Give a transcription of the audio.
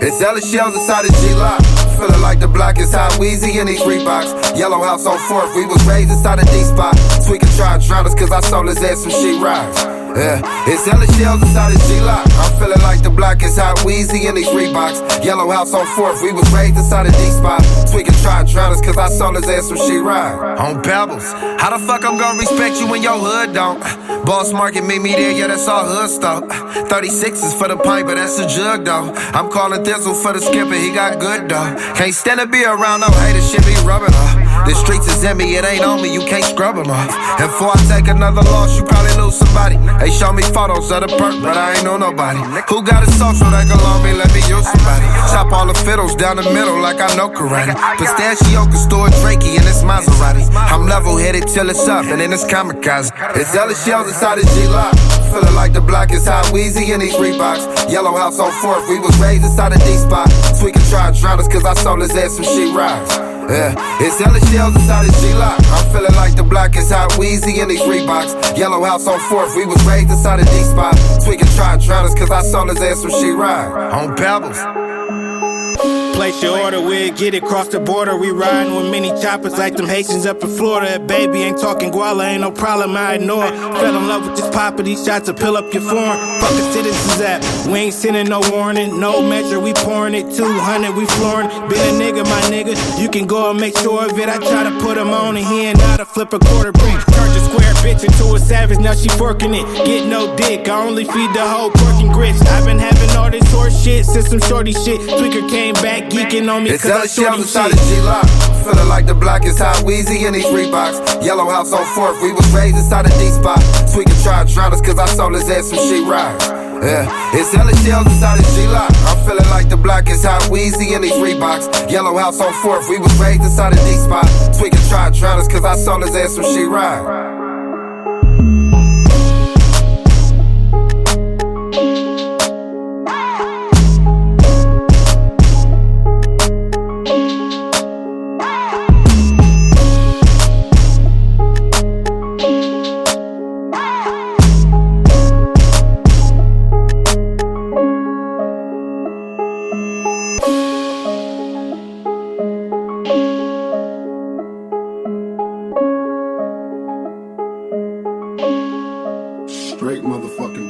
It's Ella shells inside the G-Lock. Feeling like the block is hot, Weezy in these Reeboks. Yellow house on 4th, we was raised inside a D-spot. Tweaking try to drown us cause I sold his ass some shit rocks. Yeah, it's Ella shells inside the G-Lock. I'm feeling like the block is hot, Weezy in these Reeboks. Yellow house on 4th, we was raised inside a D-spot. Tweaking try to drown us cause I sold his ass some shit rock. On Pebbles, how the fuck I'm gonna respect you when your hood don't? Boss Market meet me there, yeah, that's all hood stuff. 36s for the pint, but that's a jug though. I'm calling Thizzle for the skipper, he got good though. Can't stand to be around, no hater, shit be rubbing off. The streets is in me, it ain't on me, you can't scrub them off. And before I take another loss, you probably lose somebody. They show me photos of the perk, but I ain't know nobody. Who got a social that can loan me, let me use somebody. Chop all the fiddles down the middle like I know karate. Pistachio can store Drakey in this Maserati. I'm level-headed till it's up, and then it's kamikaze. It's Ella shells inside the G-Lock. Feeling like the block is hot, Weezy in these Reeboks. Yellow house on 4th, we was raised inside a D-spot. Tweaking try to drown us cause I sold his ass some shit rocks. Yeah, it's Ella shells inside the G-Lock. I'm feeling like the block is hot, Weezy in these Reeboks. Yellow house on 4th, we was raised inside a D-spot. Tweaking try to drown us cause I sold his ass some shit rock. On Pebbles. Place your order, we'll get it cross the border. We riding with mini choppers like them Haitians up in Florida. Baby ain't talking guala, ain't no problem, I ignore. Fell in love with this papa, these shots to pill up your form. Fuck a citizen's app, we ain't sending no warning. No measure, we pouring it, 200, we flooring. Been a nigga, my nigga, you can go and make sure of it. I try to put him on and he ain't out to flip a quarter brick. Turned a square bitch into a savage, now she forking it. Get no dick, I only feed the whole pork and grits. I've been having all this horse shit since some shorty shit. Tweaker came back geeking on me it's cause Ella I shorty shells inside the G-Lock. Feeling like the block is hot, Weezy in these Reeboks. Yellow house on 4th, we was raised inside a D-spot. Tweaking try to drown us cause I sold his ass some shit rocks. Yeah, it's Ella shells inside the G-Lock. I'm feeling like the block is hot, Weezy in these Reeboks. Yellow house on 4th, we was raised inside a D-spot. Tweaking try to drown us cause I sold his ass some shit rock. Straight motherfucking